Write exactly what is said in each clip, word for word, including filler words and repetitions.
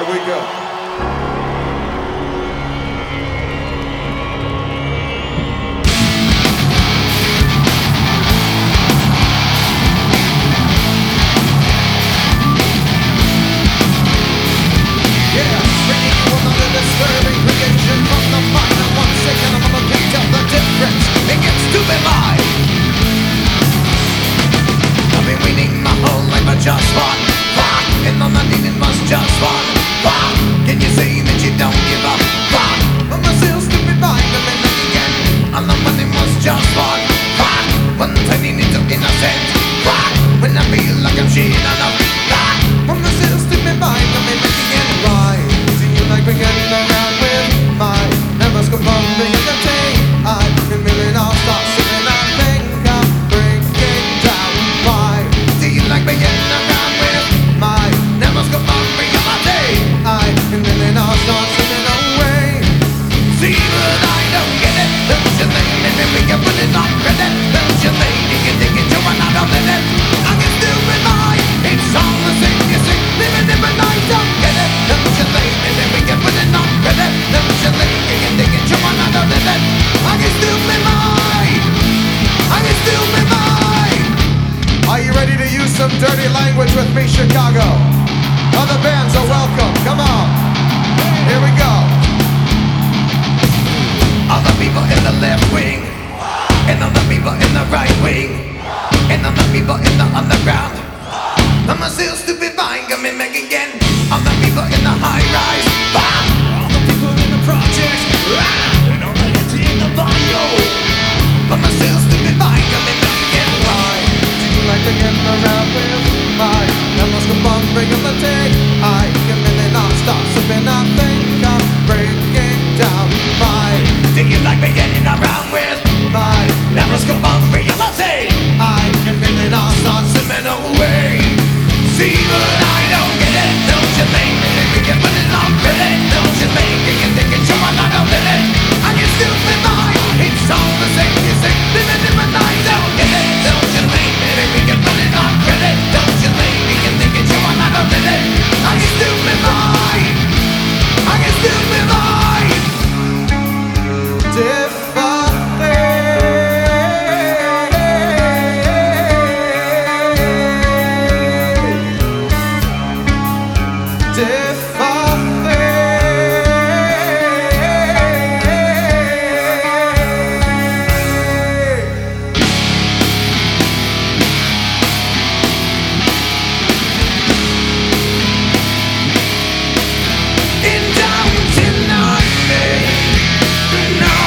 we go. Just one fuck, and all I needed was just one fuck. Can you say that you don't give up? Fuck, but my sales to be buying them and then again. All the money was just one fuck, one tiny little innocent fuck. When I feel like I'm shitting on a fuck, but my sales to be buying them and then again. Why do you like beginning around with my nervous component in the tape? I've been million all stars sitting I think I'm breaking down. Why do you like beginning? Some dirty language with me, Chicago. Other bands are welcome. Come on. Here we go. Other people in the left wing, and other people in the right wing, and other people in the underground. I'm a still stupid vine, come in back again. Other people in the high rise. All the people in the projects. And all the kids in the bio. I'm a still stupid vine, come in back again. Why do you like to get around with my numbers come on, bring on the take. I can really not stop sipping. I think I'm breaking down. My do you like me getting around with my numbers come on, bring on the take. I can really not stop sipping away. See, but I don't get it. Don't you think that we can put it on credit? Don't you think you can think it? Sure, I'm not a minute. I can still be mine. It's all the same. You say living in my night. Don't get it. Don't you think that we can put it on credit? Don't you think you can think it? Sure, I'm not a minute. I can still be mine. I can still be mine. Different.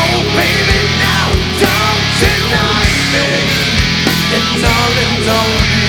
It's all, it's all